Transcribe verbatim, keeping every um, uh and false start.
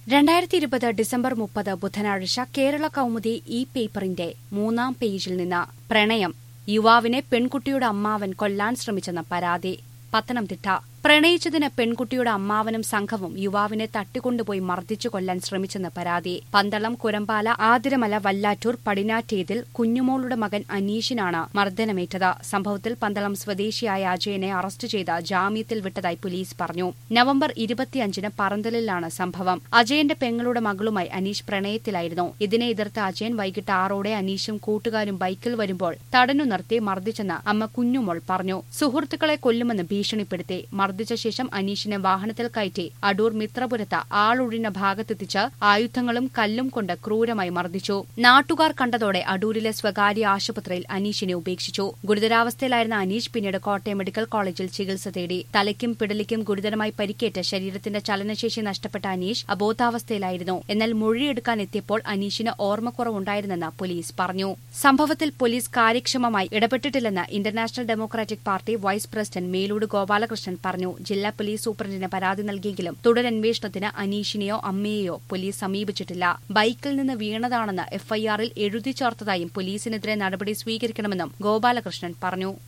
രണ്ടായിരത്തി ഇരുപത് ഡിസംബർ മുപ്പത് ബുധനാഴ്ച കേരള കൗമുദി ഇ പേപ്പറിന്റെ മൂന്നാം പേജിൽ നിന്ന് പ്രണയം യുവാവിനെ പെൺകുട്ടിയുടെ അമ്മാവൻ കൊല്ലാൻ ശ്രമിച്ചെന്ന പരാതി. പത്തനംതിട്ട പ്രണയിച്ചതിന് പെൺകുട്ടിയുടെ അമ്മാവനും സംഘവും യുവാവിനെ തട്ടിക്കൊണ്ടുപോയി മർദ്ദിച്ചു കൊല്ലാൻ ശ്രമിച്ചെന്ന് പരാതി. പന്തളം, കുരമ്പാല, ആതിരമല, വല്ലാറ്റൂർ, പടിനാറ്റേതിൽ കുഞ്ഞുമോളുടെ മകൻ അനീഷിനാണ് മർദ്ദനമേറ്റത്. സംഭവത്തിൽ പന്തളം സ്വദേശിയായ അജയനെ അറസ്റ്റ് ചെയ്ത് ജാമ്യത്തിൽ വിട്ടതായി പോലീസ് പറഞ്ഞു. നവംബർ ഇരുപത്തിയഞ്ചിന് പറന്തലിലാണ് സംഭവം. അജയന്റെ പെങ്ങളുടെ മകളുമായി അനീഷ് പ്രണയത്തിലായിരുന്നു. ഇതിനെ എതിർത്ത് അജയൻ വൈകിട്ട് ആറോടെ അനീഷും കൂട്ടുകാരും ബൈക്കിൽ വരുമ്പോൾ തടഞ്ഞു നിർത്തി മർദ്ദിച്ചെന്ന് അമ്മ കുഞ്ഞുമോൾ പറഞ്ഞു. സുഹൃത്തുക്കളെ കൊല്ലുമെന്ന് ഭീഷണിപ്പെടുത്തി മർദ്ദിച്ച ശേഷം അനീഷിനെ വാഹനത്തിൽ കയറ്റി അടൂർ മിത്രപുരത്ത് ആളൊഴിഞ്ഞ ഭാഗത്തെത്തിച്ച് ആയുധങ്ങളും കല്ലും കൊണ്ട് ക്രൂരമായി മർദ്ദിച്ചു. നാട്ടുകാർ കണ്ടതോടെ അടൂരിലെ സ്വകാര്യ ആശുപത്രിയിൽ അനീഷിനെ ഉപേക്ഷിച്ചു. ഗുരുതരാവസ്ഥയിലായിരുന്ന അനീഷ് പിന്നീട് കോട്ടയം മെഡിക്കൽ കോളേജിൽ ചികിത്സ തേടി. തലയ്ക്കും പിടലിക്കും ഗുരുതരമായി പരിക്കേറ്റ് ശരീരത്തിന്റെ ചലനശേഷി നഷ്ടപ്പെട്ട അനീഷ് അബോധാവസ്ഥയിലായിരുന്നു. എന്നാൽ മൊഴിയെടുക്കാൻ എത്തിയപ്പോൾ അനീഷിന് ഓർമ്മക്കുറവുണ്ടായിരുന്നെന്ന് പോലീസ് പറഞ്ഞു. സംഭവത്തിൽ പോലീസ് കാര്യക്ഷമമായി ഇടപെട്ടിട്ടില്ലെന്ന് international democratic party vice president Melood Gopalakrishnan പറഞ്ഞു. ജില്ലാ പോലീസ് സൂപ്രണ്ടിന് പരാതി നൽകിയെങ്കിലും തുടരന്വേഷണത്തിന് അനീഷിനെയോ അമ്മയെയോ പോലീസ് സമീപിച്ചിട്ടില്ല. ബൈക്കിൽ നിന്ന് വീണതാണെന്ന് എഫ്ഐആറിൽ എഴുതി ചേർത്തതായും പോലീസിനെതിരെ നടപടി സ്വീകരിക്കണമെന്നും ഗോപാലകൃഷ്ണൻ പറഞ്ഞു.